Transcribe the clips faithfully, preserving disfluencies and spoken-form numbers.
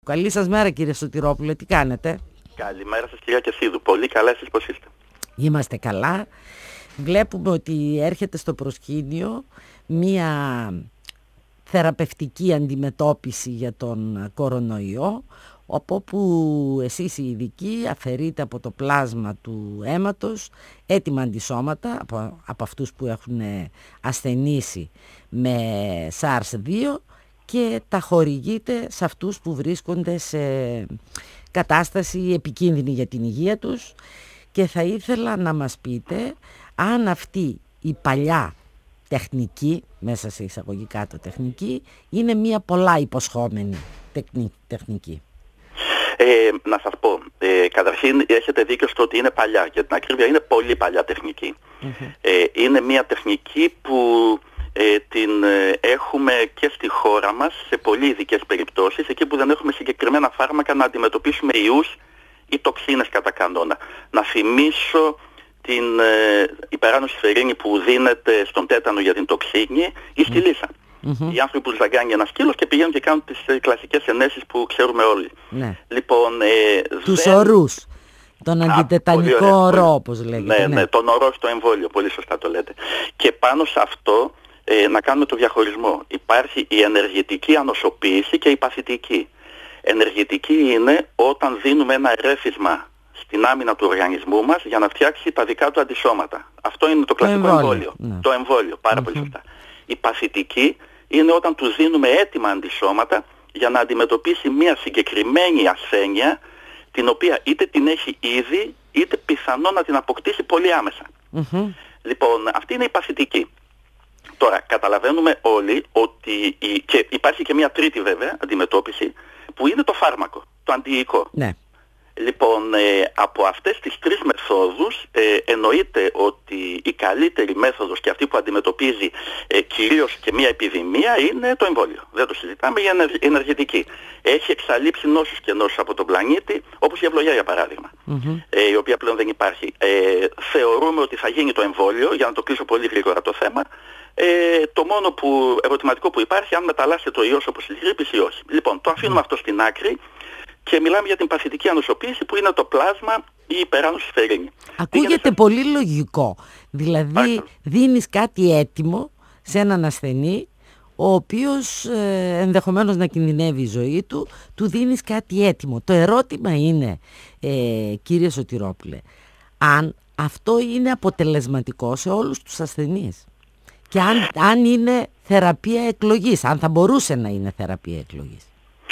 Καλή σας μέρα, κύριε Σωτηρόπουλε, τι κάνετε? Καλημέρα σας, κυρία Κεσίδου. Πολύ καλά, εσείς πώς είστε? Είμαστε καλά. Βλέπουμε ότι έρχεται στο προσκήνιο μία θεραπευτική αντιμετώπιση για τον κορονοϊό, από όπου εσείς οι ειδικοί αφαιρείτε από το πλάσμα του αίματος έτοιμα αντισώματα από, από αυτούς που έχουν ασθενήσει με σαρς δύο και τα χορηγείτε σε αυτούς που βρίσκονται σε κατάσταση επικίνδυνη για την υγεία τους. Και θα ήθελα να μας πείτε αν αυτή η παλιά τεχνική, μέσα σε εισαγωγικά το τεχνική, είναι μια πολλά υποσχόμενη τεχνική. Ε, να σας πω, ε, καταρχήν έχετε δίκιο στο ότι είναι παλιά, για την ακρίβεια είναι πολύ παλιά τεχνική. Mm-hmm. Ε, είναι μια τεχνική που ε, την ε, έχουμε και στη χώρα μας σε πολύ ειδικές περιπτώσεις, εκεί που δεν έχουμε συγκεκριμένα φάρμακα να αντιμετωπίσουμε ιούς ή τοξίνες κατά κανόνα. Να θυμίσω την ε, υπεράνωση φερίνη που δίνεται στον τέτανο για την τοξίνη ή στη λύσα. Mm-hmm. Οι άνθρωποι που ζαγκάνει ένα σκύλος και πηγαίνουν και κάνουν τις ε, κλασικές ενέσεις που ξέρουμε όλοι. Ναι. Λοιπόν, ε, τους δεν... ορούς. Τον αντιτετανικό ορό, όπως λέγεται. Ναι, ναι, ναι, τον ορό στο εμβόλιο, πολύ σωστά το λέτε. Και πάνω σε αυτό ε, να κάνουμε το διαχωρισμό. Υπάρχει η ενεργητική ανοσοποίηση και η παθητική. Ενεργητική είναι όταν δίνουμε ένα ρέφισμα στην άμυνα του οργανισμού μας για να φτιάξει τα δικά του αντισώματα. Αυτό είναι το κλασικό το εμβόλιο. εμβόλιο. Ναι. Το εμβόλιο, πάρα mm-hmm. πολύ σωστά. Η παθητική είναι όταν του δίνουμε έτοιμα αντισώματα για να αντιμετωπίσει μια συγκεκριμένη ασθένεια, την οποία είτε την έχει ήδη είτε πιθανό να την αποκτήσει πολύ άμεσα. Mm-hmm. Λοιπόν, αυτή είναι η παθητική. Τώρα, καταλαβαίνουμε όλοι ότι η... και υπάρχει και μια τρίτη βέβαια αντιμετώπιση, που είναι το φάρμακο, το αντιϊκό. Ναι. Λοιπόν, ε, από αυτές τις τρεις μεθόδους ε, εννοείται ότι η καλύτερη μέθοδος και αυτή που αντιμετωπίζει ε, κυρίως και μια επιδημία είναι το εμβόλιο. Δεν το συζητάμε, η ενεργητική. Έχει εξαλείψει νόσους και νόσους από τον πλανήτη, όπως η ευλογία για παράδειγμα, mm-hmm. ε, η οποία πλέον δεν υπάρχει. Ε, θεωρούμε ότι θα γίνει το εμβόλιο, για να το κλείσω πολύ γρήγορα το θέμα. Ε, το μόνο που, ερωτηματικό που υπάρχει, αν μεταλλάσσεται ο ιός όπως η γρίπης ή όχι. Λοιπόν, το αφήνουμε mm. αυτό στην άκρη και μιλάμε για την παθητική ανοσοποίηση, που είναι το πλάσμα ή η υπεράνωση φερίνη. Ακούγεται σε... πολύ λογικό. Δηλαδή Άχα. δίνεις κάτι έτοιμο σε έναν ασθενή, ο οποίος ε, ενδεχομένως να κινδυνεύει η ζωή του, του δίνεις κάτι έτοιμο. Το ερώτημα είναι, ε, κύριε Σωτηρόπουλε, αν αυτό είναι αποτελεσματικό σε όλους τους ασθενείς. Και αν, αν είναι θεραπεία εκλογής, αν θα μπορούσε να είναι θεραπεία εκλογής.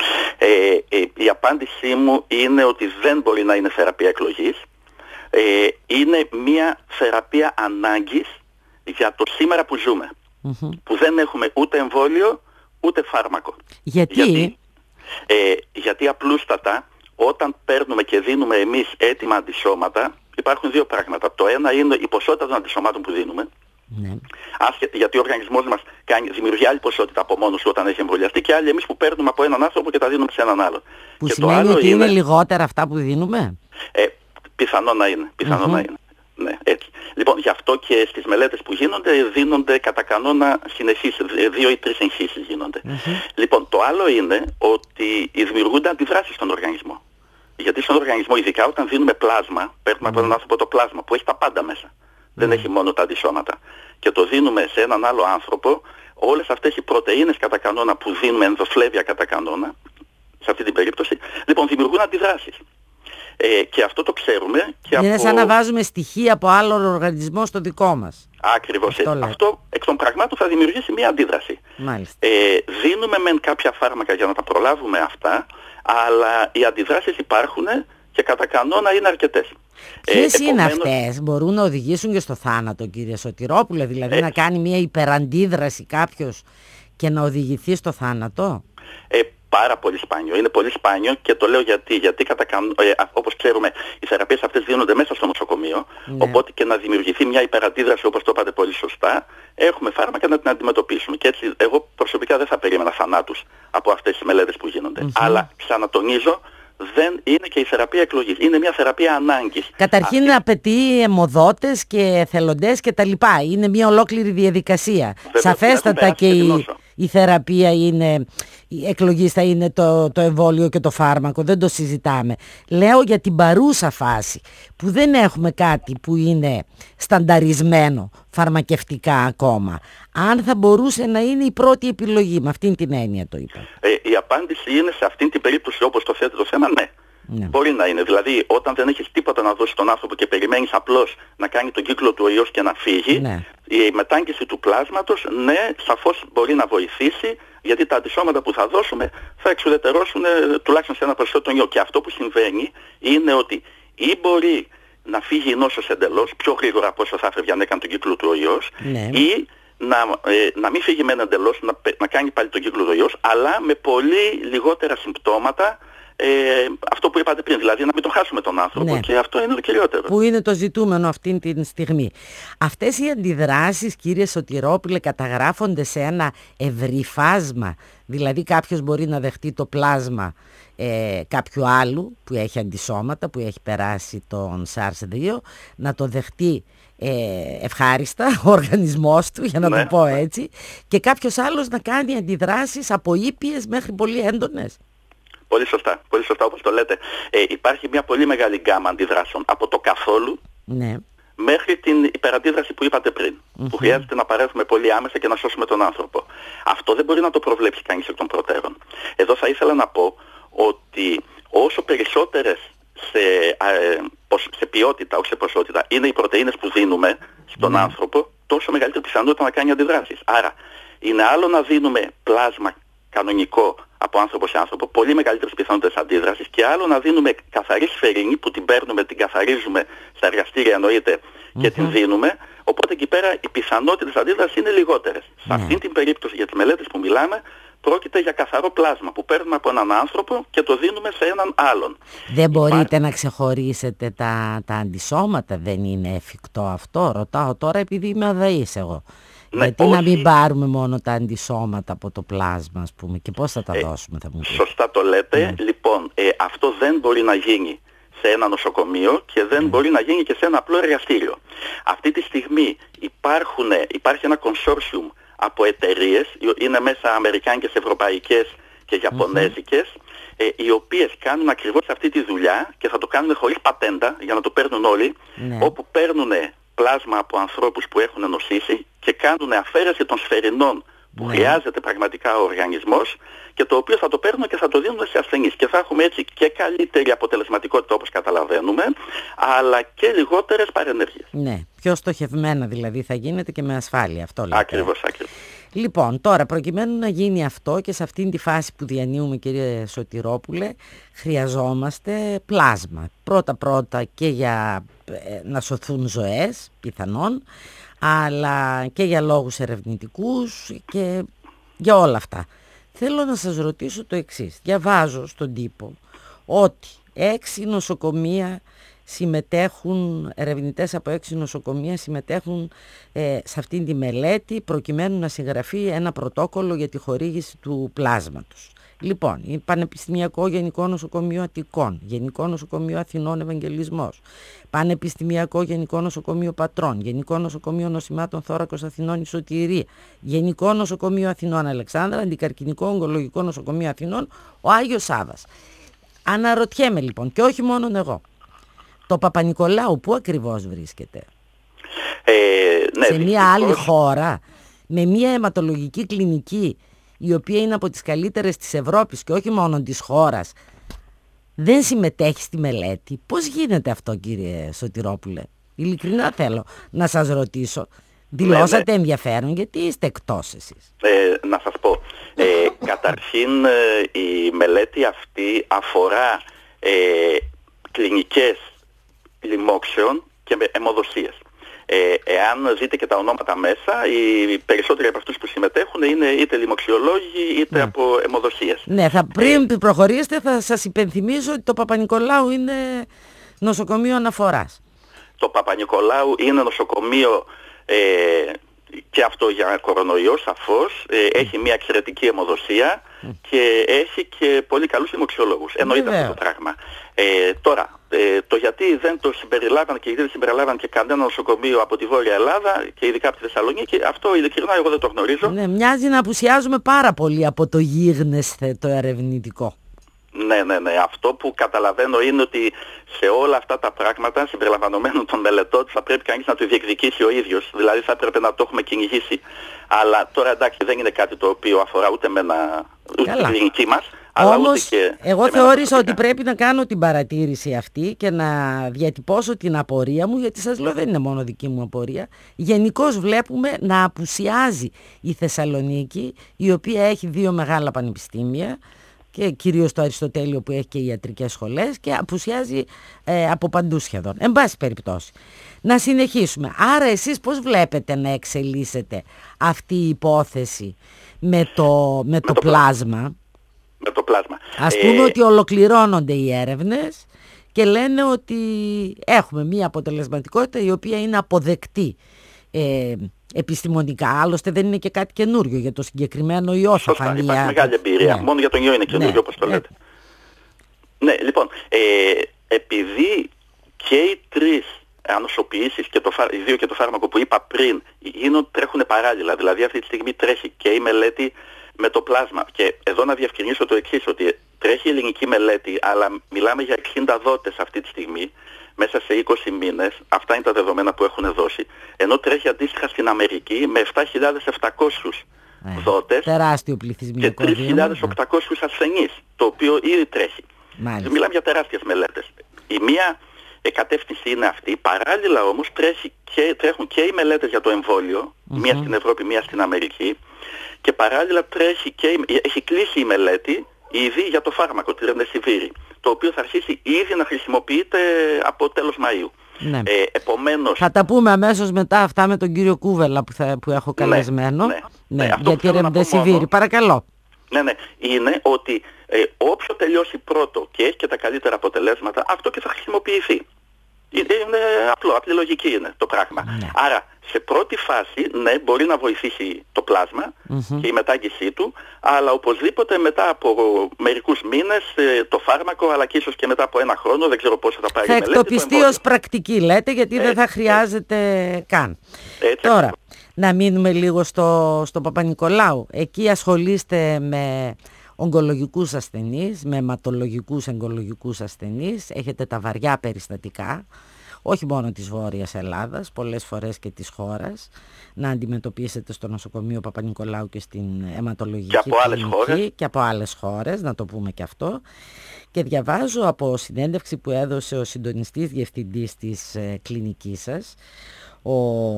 Ε, ε, η απάντησή μου είναι ότι δεν μπορεί να είναι θεραπεία εκλογής. Ε, είναι μια θεραπεία ανάγκης για το σήμερα που ζούμε. Mm-hmm. Που δεν έχουμε ούτε εμβόλιο ούτε φάρμακο. Γιατί? Γιατί, ε, γιατί απλούστατα όταν παίρνουμε και δίνουμε εμείς έτοιμα αντισώματα, υπάρχουν δύο πράγματα. Το ένα είναι η ποσότητα των αντισωμάτων που δίνουμε. Ναι. Άσχετα, γιατί ο οργανισμός μας κάνει, δημιουργεί άλλη ποσότητα από μόνος του όταν έχει εμβολιαστεί, και άλλη εμείς που παίρνουμε από έναν άνθρωπο και τα δίνουμε σε έναν άλλο. Που και σημαίνει το άλλο ότι είναι, είναι λιγότερα αυτά που δίνουμε. Ε, πιθανό να είναι. Πιθανό mm-hmm. να είναι. Ναι, έτσι. Λοιπόν, γι' αυτό και στις μελέτες που γίνονται δίνονται κατά κανόνα συνεχείς, δύο ή τρεις εγχύσεις γίνονται. Mm-hmm. Λοιπόν, το άλλο είναι ότι δημιουργούνται αντιδράσεις στον οργανισμό. Γιατί στον οργανισμό, ειδικά όταν δίνουμε πλάσμα, παίρνουμε mm-hmm. από έναν άνθρωπο το πλάσμα που έχει τα πάντα μέσα. Δεν έχει μόνο τα αντισώματα. Και το δίνουμε σε έναν άλλο άνθρωπο, όλες αυτές οι πρωτεΐνες κατά κανόνα που δίνουμε, ενδοφλέβια κατά κανόνα, σε αυτή την περίπτωση, λοιπόν δημιουργούν αντιδράσεις. Ε, και αυτό το ξέρουμε. Και είναι από... σαν να βάζουμε στοιχεία από άλλον οργανισμό στο δικό μας. Ακριβώς αυτό έτσι. Αυτό εκ των πραγμάτων θα δημιουργήσει μια αντίδραση. Ε, δίνουμε μεν κάποια φάρμακα για να τα προλάβουμε αυτά, αλλά οι αντιδράσεις υπάρχουν και κατά κανόνα είναι αρκετές. Ποιες ε, είναι αυτές, μπορούν να οδηγήσουν και στο θάνατο, κύριε Σωτηρόπουλε, δηλαδή ε, να κάνει μια υπεραντίδραση κάποιος και να οδηγηθεί στο θάνατο? Ε, πάρα πολύ σπάνιο, είναι πολύ σπάνιο, και το λέω γιατί, γιατί κατά κανόνα, ε, όπως ξέρουμε οι θεραπείες αυτές δίνονται μέσα στο νοσοκομείο, ναι. Οπότε και να δημιουργηθεί μια υπεραντίδραση, όπως το είπατε πολύ σωστά, έχουμε φάρμακα να την αντιμετωπίσουμε. Και έτσι εγώ προσωπικά δεν θα περίμενα θανάτους από αυτές τις μελέτες που γίνονται. Mm-hmm. Αλλά ξανατονίζω, δεν είναι και η θεραπεία εκλογής. Είναι μια θεραπεία ανάγκης. Καταρχήν Αυτή... απαιτεί αιμοδότες και εθελοντές και τα λοιπά. Είναι μια ολόκληρη διαδικασία. Βέβαια, σαφέστατα και η, η θεραπεία είναι, η εκλογής θα είναι το, το εμβόλιο και το φάρμακο, δεν το συζητάμε. Λέω για την παρούσα φάση που δεν έχουμε κάτι που είναι στανταρισμένο φαρμακευτικά ακόμα. Αν θα μπορούσε να είναι η πρώτη επιλογή, με αυτήν την έννοια το είπα. Ε, η απάντηση είναι σε αυτήν την περίπτωση, όπως το θέτει το θέμα, ναι. Ναι. Μπορεί να είναι. Δηλαδή, όταν δεν έχεις τίποτα να δώσεις στον άνθρωπο και περιμένεις απλώς να κάνει τον κύκλο του ο ιός και να φύγει, ναι. η μετάγγιση του πλάσματος, ναι, σαφώς μπορεί να βοηθήσει, γιατί τα αντισώματα που θα δώσουμε θα εξουδετερώσουν τουλάχιστον σε ένα ποσοστό τον ιό. Και αυτό που συμβαίνει είναι ότι ή μπορεί να φύγει η νόσος εντελώς, πιο γρήγορα από όσο θα έφευγε αν έκανε τον κύκλο του ο ιός, ναι. ή να, ε, να μην φύγει μεν εντελώς, να, να κάνει πάλι τον κύκλο του ο ιός, αλλά με πολύ λιγότερα συμπτώματα. Ε, αυτό που είπατε πριν, δηλαδή να μην το χάσουμε τον άνθρωπο, ναι. και αυτό είναι το κυριότερο. Που είναι το ζητούμενο αυτή τη στιγμή. Αυτές οι αντιδράσεις, κύριε Σωτηρόπουλε, καταγράφονται σε ένα ευρύ φάσμα. Δηλαδή κάποιος μπορεί να δεχτεί το πλάσμα ε, κάποιου άλλου που έχει αντισώματα, που έχει περάσει τον σαρς δύο, να το δεχτεί ε, ευχάριστα ο οργανισμός του, για να ναι. το πω έτσι, και κάποιος άλλος να κάνει αντιδράσεις από ήπιες μέχρι πολύ έντονες. Πολύ σωστά, πολύ σωστά όπως το λέτε. Ε, υπάρχει μια πολύ μεγάλη γκάμα αντιδράσεων από το καθόλου, ναι. μέχρι την υπεραντίδραση που είπατε πριν, mm-hmm. που χρειάζεται να παρέμβουμε πολύ άμεσα και να σώσουμε τον άνθρωπο. Αυτό δεν μπορεί να το προβλέψει κανείς εκ των προτέρων. Εδώ θα ήθελα να πω ότι όσο περισσότερες σε, ε, σε ποιότητα, όχι σε ποσότητα, είναι οι πρωτεΐνες που δίνουμε στον mm-hmm. άνθρωπο, τόσο μεγαλύτερη πιθανότητα να κάνει αντιδράσεις. Άρα είναι άλλο να δίνουμε πλάσμα κανονικό από άνθρωπο σε άνθρωπο, πολύ μεγαλύτερες πιθανότητες αντίδρασης, και άλλο να δίνουμε καθαρή σφαιρίνη που την παίρνουμε, την καθαρίζουμε στα εργαστήρια εννοείται mm-hmm. και την δίνουμε, οπότε εκεί πέρα οι πιθανότητες αντίδρασης είναι λιγότερες. Mm-hmm. Σε αυτήν την περίπτωση, για τις μελέτες που μιλάμε, πρόκειται για καθαρό πλάσμα που παίρνουμε από έναν άνθρωπο και το δίνουμε σε έναν άλλον. Δεν μπορείτε Υπά... να ξεχωρίσετε τα, τα αντισώματα, δεν είναι εφικτό αυτό? Ρωτάω τώρα επειδή είμαι αδαής εγώ. Ναι, γιατί όχι. να μην πάρουμε μόνο τα αντισώματα από το πλάσμα, ας πούμε, και πώς θα τα ε, δώσουμε, θα μου πείτε. Σωστά το λέτε. Ναι. Λοιπόν, ε, αυτό δεν μπορεί να γίνει σε ένα νοσοκομείο και δεν ναι. μπορεί να γίνει και σε ένα απλό εργαστήριο. Αυτή τη στιγμή υπάρχουν, υπάρχει ένα consortium από εταιρείες, είναι μέσα αμερικάνικες, ευρωπαϊκές και ιαπωνέζικες, mm-hmm. ε, οι οποίες κάνουν ακριβώς αυτή τη δουλειά και θα το κάνουν χωρίς πατέντα για να το παίρνουν όλοι, ναι. όπου παίρνουν πλάσμα από ανθρώπους που έχουν νοσήσει και κάνουν αφαίρεση των σφαιρινών που ναι. χρειάζεται πραγματικά ο οργανισμός, και το οποίο θα το παίρνουν και θα το δίνουν σε ασθενείς, και θα έχουμε έτσι και καλύτερη αποτελεσματικότητα όπως καταλαβαίνουμε, αλλά και λιγότερες παρενέργειες. Ναι, πιο στοχευμένα δηλαδή θα γίνεται και με ασφάλεια, αυτό λέτε. Ακριβώς, ακριβώς. Λοιπόν, τώρα προκειμένου να γίνει αυτό και σε αυτήν τη φάση που διανύουμε, κύριε Σωτηρόπουλε, χρειαζόμαστε πλάσμα. Πρώτα-πρώτα και για ε, να σωθούν ζωές, πιθανόν, αλλά και για λόγους ερευνητικούς και για όλα αυτά. Θέλω να σας ρωτήσω το εξής. Διαβάζω στον τύπο ότι έξι νοσοκομεία συμμετέχουν, ερευνητές από έξι νοσοκομεία συμμετέχουν ε, σε αυτήν τη μελέτη προκειμένου να συγγραφεί ένα πρωτόκολλο για τη χορήγηση του πλάσματος. Λοιπόν, η Πανεπιστημιακό Γενικό Νοσοκομείο Αττικών, Γενικό Νοσοκομείο Αθηνών Ευαγγελισμός, Πανεπιστημιακό Γενικό Νοσοκομείο Πατρών, Γενικό Νοσοκομείο Νοσημάτων Θώρακος Αθηνών η Σωτηρία, Γενικό Νοσοκομείο Αθηνών Αλεξάνδρα, Αντικαρκινικό Ογκολογικό Νοσοκομείο Αθηνών, ο Άγιος Σάββας. Αναρωτιέμαι λοιπόν, και όχι μόνο εγώ, το Παπα-Νικολάου πού ακριβώς βρίσκεται? Ε, ναι, σε μια άλλη χώρα, με μια αιματολογική κλινική η οποία είναι από τις καλύτερες της Ευρώπης και όχι μόνο της χώρας, δεν συμμετέχει στη μελέτη? Πώς γίνεται αυτό, κύριε Σωτηρόπουλε? Ειλικρινά θέλω να σας ρωτήσω. Δηλώσατε ναι, ναι. ενδιαφέρον, γιατί είστε εκτός εσείς? Ε, να σας πω. Ε, καταρχήν ε, η μελέτη αυτή αφορά ε, κλινικές λοιμόξεων και αιμοδοσίες. Ε, εάν δείτε και τα ονόματα μέσα, οι περισσότεροι από αυτούς που συμμετέχουν είναι είτε λοιμοξιολόγοι είτε ναι. από αιμοδοσίες. Ναι, θα, πριν ε, προχωρήσετε θα σας υπενθυμίζω ότι το Παπα-Νικολάου είναι νοσοκομείο αναφοράς. Το Παπα-Νικολάου είναι νοσοκομείο ε, και αυτό για κορονοϊό σαφώς, ε, mm. έχει μια εξαιρετική αιμοδοσία mm. και έχει και πολύ καλούς λοιμοξιολόγους. Εννοείται αυτό το πράγμα. Ε, τώρα, Ε, το γιατί δεν το συμπεριλάβαν και γιατί δεν συμπεριλάβαν και κανένα νοσοκομείο από τη Βόρεια Ελλάδα και ειδικά από τη Θεσσαλονίκη, αυτό ειλικρινά εγώ δεν το γνωρίζω. Ναι, μοιάζει να απουσιάζουμε πάρα πολύ από το γίγνεσθε το ερευνητικό. Ναι, ναι, ναι. Αυτό που καταλαβαίνω είναι ότι σε όλα αυτά τα πράγματα, συμπεριλαμβανομένων των μελετών, θα πρέπει κανείς να το διεκδικήσει ο ίδιος. Δηλαδή θα έπρεπε να το έχουμε κυνηγήσει. Αλλά τώρα εντάξει, δεν είναι κάτι το οποίο αφορά ούτε με ένα, ούτε την κλινική μας. Όμως και εγώ θεώρησα ότι πρέπει να κάνω την παρατήρηση αυτή και να διατυπώσω την απορία μου, γιατί σας λέω δεν είναι μόνο δική μου απορία. Γενικώς βλέπουμε να απουσιάζει η Θεσσαλονίκη, η οποία έχει δύο μεγάλα πανεπιστήμια και κυρίως το Αριστοτέλειο που έχει και οι ιατρικές σχολές, και απουσιάζει ε, από παντού σχεδόν. Εν πάση περιπτώσει. Να συνεχίσουμε. Άρα εσείς πώς βλέπετε να εξελίσσεται αυτή η υπόθεση με το, με το, το πλάσμα? Με το πλάσμα. Ας πούμε ε... ότι ολοκληρώνονται οι έρευνες και λένε ότι έχουμε μία αποτελεσματικότητα η οποία είναι αποδεκτή ε, επιστημονικά. Άλλωστε δεν είναι και κάτι καινούριο για το συγκεκριμένο ιό. Σωστά, θα φανεί. Υπάρχει μεγάλη εμπειρία. Ναι. Μόνο για τον ιό είναι καινούριο, ναι, όπως το λέτε. Ναι, ναι λοιπόν, ε, επειδή και οι τρεις ανοσοποιήσεις, και το, οι δύο και το φάρμακο που είπα πριν, γίνονται, τρέχουν παράλληλα. Δηλαδή αυτή τη στιγμή τρέχει και η μελέτη με το πλάσμα. Και εδώ να διευκρινίσω το εξής, ότι τρέχει η ελληνική μελέτη, αλλά μιλάμε για εξήντα δότες αυτή τη στιγμή, μέσα σε είκοσι μήνες, αυτά είναι τα δεδομένα που έχουν δώσει, ενώ τρέχει αντίστοιχα στην Αμερική με επτά χιλιάδες επτακόσιους ε, δότες τεράστιο πληθυσμικό και τρεις χιλιάδες οκτακόσιους ασθενείς, το οποίο ήδη τρέχει. Μάλιστα. Μιλάμε για τεράστιες μελέτες. Η μία κατεύθυνση είναι αυτή, παράλληλα όμως τρέχει και, τρέχουν και οι μελέτες για το εμβόλιο, mm-hmm. μία στην Ευρώπη, μία στην Αμερική, και παράλληλα τρέχει και, έχει κλείσει η μελέτη ήδη για το φάρμακο, τη Ρεμδεσιβίρη, το οποίο θα αρχίσει ήδη να χρησιμοποιείται από τέλος Μαΐου. Ναι. Ε, επομένως... Θα τα πούμε αμέσως μετά αυτά με τον κύριο Κούβελα που, θα, που έχω καλεσμένο. Ναι, ναι, ναι, ναι, για τη Ρεμδεσιβίρη. Παρακαλώ. Ναι, ναι. Είναι ότι ε, όποιο τελειώσει πρώτο και έχει και τα καλύτερα αποτελέσματα, αυτό και θα χρησιμοποιηθεί. Είναι απλό, απλή λογική είναι το πράγμα. Ναι. Άρα, σε πρώτη φάση, ναι, μπορεί να βοηθήσει το πλάσμα mm-hmm. και η μετάγγισή του, αλλά οπωσδήποτε μετά από μερικούς μήνες το φάρμακο, αλλά και ίσως και μετά από ένα χρόνο, δεν ξέρω πόσο θα πάρει η μελέτη. Θα εκτοπιστεί ως πρακτική, λέτε, γιατί ε, δεν θα χρειάζεται ε, καν. Έτσι, Τώρα, ακριβώς. Να μείνουμε λίγο στο, στο Παπα-Νικολάου. Εκεί ασχολείστε με ογκολογικούς ασθενείς, με αιματολογικούς ογκολογικούς ασθενείς, έχετε τα βαριά περιστατικά, όχι μόνο της Βόρειας Ελλάδας, πολλές φορές και της χώρας, να αντιμετωπίσετε στο νοσοκομείο Παπα-Νικολάου και στην αιματολογική και από άλλες χώρες. Και από άλλες χώρες, να το πούμε και αυτό. Και διαβάζω από συνέντευξη που έδωσε ο συντονιστής διευθυντής της ε, κλινικής σας, ο,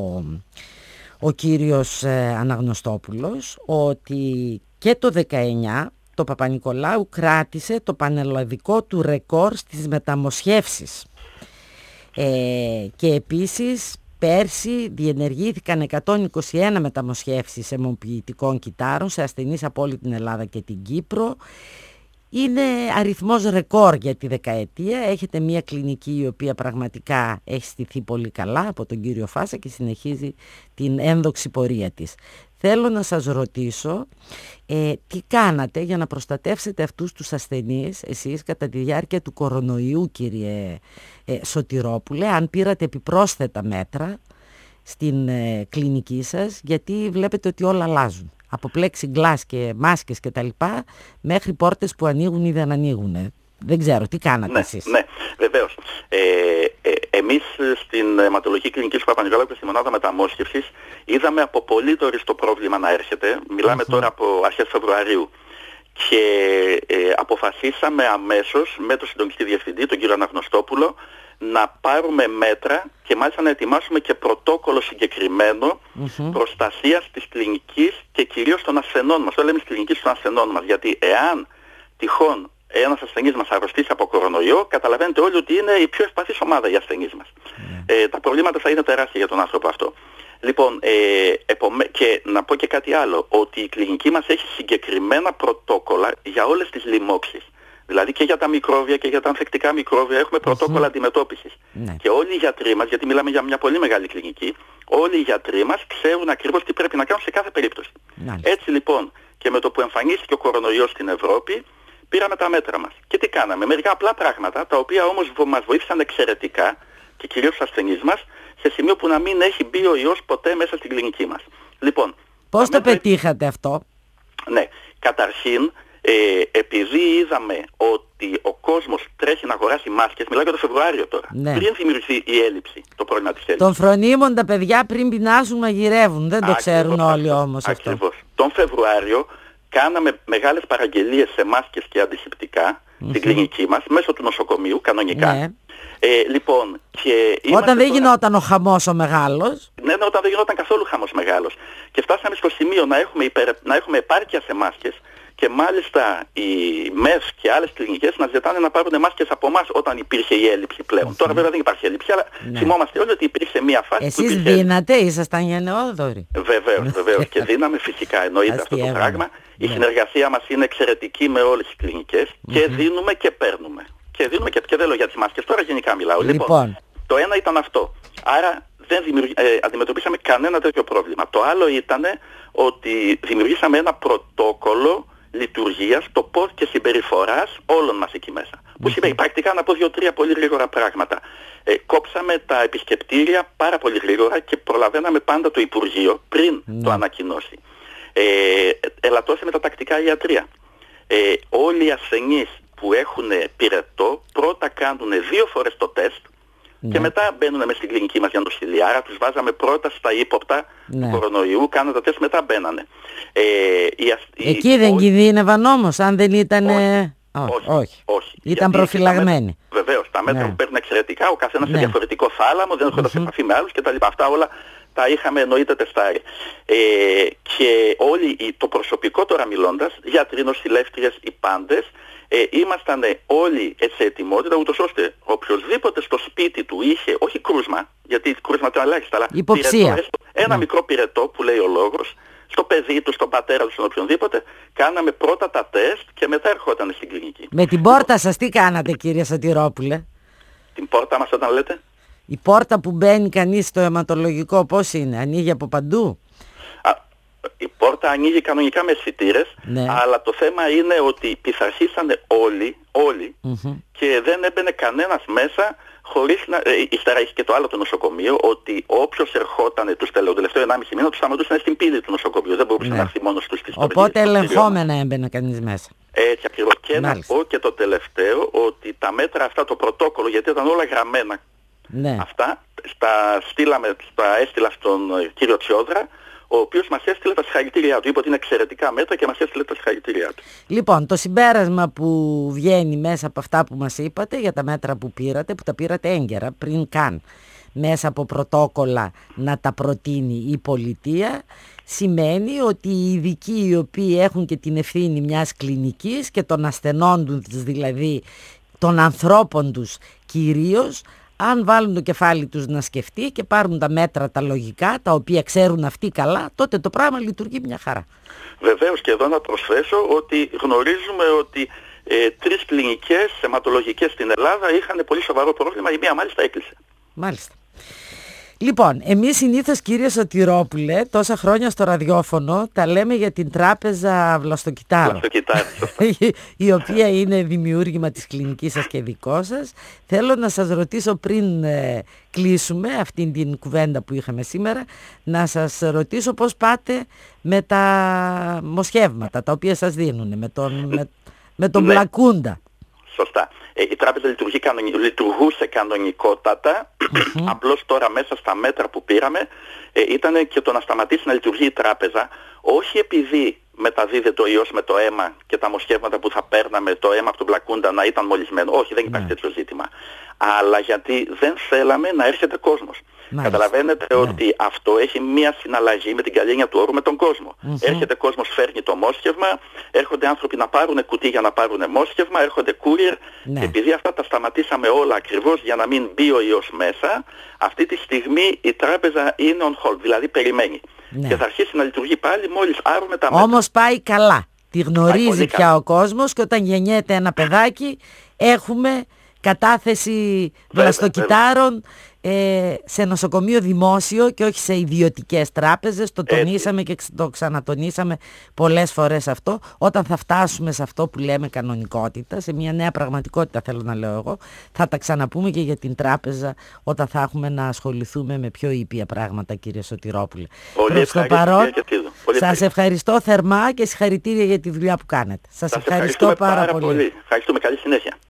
ο κύριος ε, Αναγνωστόπουλος, ότι και το δεκαεννιά το Παπα-Νικολάου κράτησε το πανελλαδικό του ρεκόρ στις μεταμοσχεύσεις. Ε, και επίσης πέρσι διενεργήθηκαν εκατόν είκοσι ένα μεταμοσχεύσεις αιμοποιητικών κυτάρων σε ασθενείς από όλη την Ελλάδα και την Κύπρο. Είναι αριθμός ρεκόρ για τη δεκαετία. Έχετε μια κλινική η οποία πραγματικά έχει στηθεί πολύ καλά από τον κύριο Φάσα και συνεχίζει την ένδοξη πορεία της. Θέλω να σας ρωτήσω ε, τι κάνατε για να προστατεύσετε αυτούς τους ασθενείς εσείς κατά τη διάρκεια του κορονοϊού, κύριε ε, Σωτηρόπουλε, αν πήρατε επιπρόσθετα μέτρα στην ε, κλινική σας, γιατί βλέπετε ότι όλα αλλάζουν. Από plexiglass και μάσκες και τα λοιπά, μέχρι πόρτες που ανοίγουν ή δεν ανοίγουν. Δεν ξέρω, τι κάνατε ναι, εσείς? Ναι, βεβαίως. Ε, ε, εμείς στην αιματολογική κλινική του Παπα-Νικολάου και στη μονάδα μεταμόσχευσης είδαμε από πολύ νωρίς το πρόβλημα να έρχεται. Μιλάμε mm-hmm. τώρα από αρχές Φεβρουαρίου. Και ε, αποφασίσαμε αμέσως με τον συντονιστή διευθυντή, τον κύριο Αναγνωστόπουλο, να πάρουμε μέτρα και μάλιστα να ετοιμάσουμε και πρωτόκολλο συγκεκριμένο mm-hmm. προστασίας της κλινικής και κυρίως των ασθενών μας. Το λέμε της κλινικής των ασθενών μας, γιατί εάν τυχόν ένας ασθενής μας αρρωστήσει από κορονοϊό, καταλαβαίνετε όλοι ότι είναι η πιο ευπαθής ομάδα οι ασθενείς μας. Mm. Ε, τα προβλήματα θα είναι τεράστια για τον άνθρωπο αυτό. Λοιπόν, ε, επομέ... και να πω και κάτι άλλο, ότι η κλινική μας έχει συγκεκριμένα πρωτόκολλα για όλες τις λοιμώξεις. Δηλαδή και για τα μικρόβια και για τα ανθεκτικά μικρόβια έχουμε πρωτόκολλα mm-hmm. αντιμετώπισης. Mm. Και όλοι οι γιατροί μας, γιατί μιλάμε για μια πολύ μεγάλη κλινική, όλοι οι γιατροί μας ξέρουν ακριβώς τι πρέπει να κάνουν σε κάθε περίπτωση. Mm. Έτσι λοιπόν, και με το που εμφανίστηκε ο κορονοϊός στην Ευρώπη, πήραμε τα μέτρα μας. Και τι κάναμε? Μερικά απλά πράγματα, τα οποία όμως μας βοήθησαν εξαιρετικά και κυρίως στους ασθενείς μας, σε σημείο που να μην έχει μπει ο ιός ποτέ μέσα στην κλινική μας. Λοιπόν, πώς το μέτρα... πετύχατε αυτό? Ναι, καταρχήν, ε, επειδή είδαμε ότι ο κόσμος τρέχει να αγοράσει μάσκες, μιλάω για το Φεβρουάριο τώρα, ναι. πριν δημιουργηθεί η έλλειψη, το πρόβλημα της έλλειψης. Τον φρονίμων τα παιδιά πριν πεινάσουν μαγειρεύουν, δεν το ακριβώς, ξέρουν όλοι όμως αυτό. Ακριβώς. Τον Φεβρουάριο κάναμε μεγάλες παραγγελίες σε μάσκες και αντισηπτικά mm-hmm. στην κλινική μας, μέσω του νοσοκομείου, κανονικά. Ναι. Ε, λοιπόν, και όταν δεν τώρα... γινόταν ο χαμός ο μεγάλος. Ναι, ναι, όταν δεν γινόταν καθόλου χαμός μεγάλος. Και φτάσαμε στο σημείο να έχουμε, υπερ... να έχουμε επάρκεια σε μάσκες και μάλιστα οι ΜΕΘ και άλλες κλινικές να ζητάνε να πάρουν μάσκες από εμάς όταν υπήρχε η έλλειψη πλέον. Mm-hmm. Τώρα βέβαια δεν υπάρχει έλλειψη, αλλά ναι. θυμόμαστε όλοι ότι υπήρξε μια φάση. Εσείς που υπήρχε... δίνατε, ήσασταν γενναιόδοροι. Βεβαίως, βεβαίως. Και δίναμε φυσικά, εννοείται αυτό το πράγμα. Η ναι. συνεργασία μας είναι εξαιρετική με όλες τις κλινικές mm-hmm. και δίνουμε και παίρνουμε. Και δίνουμε και, και δεν λέω για τις μάσκες, τώρα γενικά μιλάω. Λοιπόν, λοιπόν το ένα ήταν αυτό. Άρα δεν δημιουργ... ε, αντιμετωπίσαμε κανένα τέτοιο πρόβλημα. Το άλλο ήταν ότι δημιουργήσαμε ένα πρωτόκολλο λειτουργίας, το πώς και συμπεριφοράς όλων μας εκεί μέσα. Mm-hmm. Που σημαίνει πρακτικά να πω δύο-τρία πολύ γρήγορα πράγματα. Ε, κόψαμε τα επισκεπτήρια πάρα πολύ γρήγορα και προλαβαίναμε πάντα το Υπουργείο πριν mm-hmm. το ανακοινώσει. Ε, ελαττώσαμε τα τακτικά ιατρεία. Ε, όλοι οι ασθενείς που έχουν πυρετό πρώτα κάνουν δύο φορές το τεστ ναι. και μετά μπαίνουν μέσα στην κλινική μας για νοσηλεία. Άρα τους βάζαμε πρώτα στα ύποπτα ναι. του κορονοϊού, κάνανε τα τεστ, μετά μπαίνανε. Ε, οι, Εκεί οι, δεν κινδύνευαν όμως, αν δεν ήταν... Όχι, όχι, όχι, όχι. Ήταν προφυλαγμένοι. Βεβαίως, τα μέτρα ναι. που παίρνουν εξαιρετικά, ο καθένας ναι. σε διαφορετικό θάλαμο, δεν έρχονταν mm-hmm. σε επαφή με άλλους κτλ. Αυτά όλα τα είχαμε εννοείται τεστάρει. Ε, και όλοι, το προσωπικό τώρα μιλώντας, γιατροί, νοσηλεύτριες, οι πάντες, ε, ήμασταν όλοι σε ετοιμότητα, ούτως ώστε οποιοσδήποτε στο σπίτι του είχε, όχι κρούσμα, γιατί κρούσμα το ελάχιστα, αλλά υποψία. Πυρετό, ένα ναι. μικρό πυρετό που λέει ο λόγος, στο παιδί του, στον πατέρα του, στον οποιονδήποτε, κάναμε πρώτα τα τεστ και μετά ερχόταν στην κλινική. Με την πόρτα σας τι κάνατε, κύριε Σωτηρόπουλε? Την πόρτα μας όταν λέτε? Η πόρτα που μπαίνει κανείς στο αιματολογικό πώς είναι, ανοίγει από παντού? Α, η πόρτα ανοίγει κανονικά με αισθητήρες, ναι. αλλά το θέμα είναι ότι πειθαρχήσανε όλοι, όλοι mm-hmm. και δεν έμπαινε κανένας μέσα χωρίς να... Ε, ύστερα έχει και το άλλο το νοσοκομείο, ότι όποιος ερχόταν τους τελε... τελευταίο ενάμιση μήνα τους σταματούσαν στην πύλη του νοσοκομείου, δεν μπορούσε ναι. να έρθει μόνος τους στις τορικές. Οπότε ελεγχόμενα έμπαινε κανείς μέσα. Έτσι ακριβώς. Και Μάλιστα. να πω και το τελευταίο, ότι τα μέτρα αυτά, το πρωτόκολλο, γιατί ήταν όλα γραμμένα ναι. αυτά, στα, στείλαμε, στα έστειλα στον κύριο Τσιόδρα, ο οποίος μας έστειλε τα συγχαρητήριά του. Είπε ότι είναι εξαιρετικά μέτρα και μας έστειλε τα συγχαρητήριά του. Λοιπόν, το συμπέρασμα που βγαίνει μέσα από αυτά που μας είπατε για τα μέτρα που πήρατε, που τα πήρατε έγκαιρα, πριν καν μέσα από πρωτόκολλα να τα προτείνει η πολιτεία, σημαίνει ότι οι ειδικοί οι οποίοι έχουν και την ευθύνη μιας κλινικής και των ασθενών τους, δηλαδή των ανθρώπων τους κυρίως, αν βάλουν το κεφάλι τους να σκεφτεί και πάρουν τα μέτρα τα λογικά, τα οποία ξέρουν αυτοί καλά, τότε το πράγμα λειτουργεί μια χαρά. Βεβαίως, και εδώ να προσθέσω ότι γνωρίζουμε ότι ε, τρεις κλινικές αιματολογικές στην Ελλάδα είχαν πολύ σοβαρό πρόβλημα, η μία μάλιστα έκλεισε. Μάλιστα. Λοιπόν, εμείς συνήθως, κύριε Σωτηρόπουλε, τόσα χρόνια στο ραδιόφωνο τα λέμε για την τράπεζα Βλαστοκυτάρου, Βλαστοκυτάρου η οποία είναι δημιούργημα της κλινικής σας και δικό σας. Θέλω να σας ρωτήσω πριν ε, κλείσουμε αυτήν την κουβέντα που είχαμε σήμερα, να σας ρωτήσω πώς πάτε με τα μοσχεύματα τα οποία σας δίνουν, με τον, με, με τον ναι. Μπλακούντα. Σωστά. Ε, η τράπεζα λειτουργεί κανονι... λειτουργούσε κανονικότατα, mm-hmm. απλώς τώρα μέσα στα μέτρα που πήραμε ε, ήταν και το να σταματήσει να λειτουργεί η τράπεζα, όχι επειδή μεταδίδεται ο ιός με το αίμα και τα μοσχεύματα που θα παίρναμε, το αίμα από τον Μπλακούντα να ήταν μολυσμένο, όχι, δεν υπάρχει mm. τέτοιο ζήτημα, αλλά γιατί δεν θέλαμε να έρχεται κόσμος. Μάλιστα. Καταλαβαίνετε ναι. ότι αυτό έχει μία συναλλαγή με την καλή έννοια του όρου με τον κόσμο. Mm-hmm. Έρχεται κόσμος, φέρνει το μόσχευμα, έρχονται άνθρωποι να πάρουν κουτί για να πάρουν μόσχευμα, έρχονται courier. Ναι. Επειδή αυτά τα σταματήσαμε όλα ακριβώς για να μην μπει ο ιός μέσα, αυτή τη στιγμή η τράπεζα είναι on hold, δηλαδή περιμένει. Ναι. Και θα αρχίσει να λειτουργεί πάλι μόλις άρουμε τα μέτρα. Όμως πάει καλά. Τη γνωρίζει πια καλά ο κόσμος και όταν γεννιέται ένα παιδάκι έχουμε κατάθεση βλαστοκυτάρων ε, σε νοσοκομείο δημόσιο και όχι σε ιδιωτικές τράπεζες. Το τονίσαμε και το ξανατονίσαμε πολλές φορές αυτό. Όταν θα φτάσουμε σε αυτό που λέμε κανονικότητα, σε μια νέα πραγματικότητα θέλω να λέω εγώ, θα τα ξαναπούμε και για την τράπεζα όταν θα έχουμε να ασχοληθούμε με πιο ήπια πράγματα, κύριε Σωτηρόπουλε. Προς το παρόν, σας ευχαριστώ θερμά και συγχαρητήρια για τη δουλειά που κάνετε. Σας, σας ευχαριστώ πάρα, πάρα πολύ. πολύ. Ευχαριστούμε, καλή συνέχεια.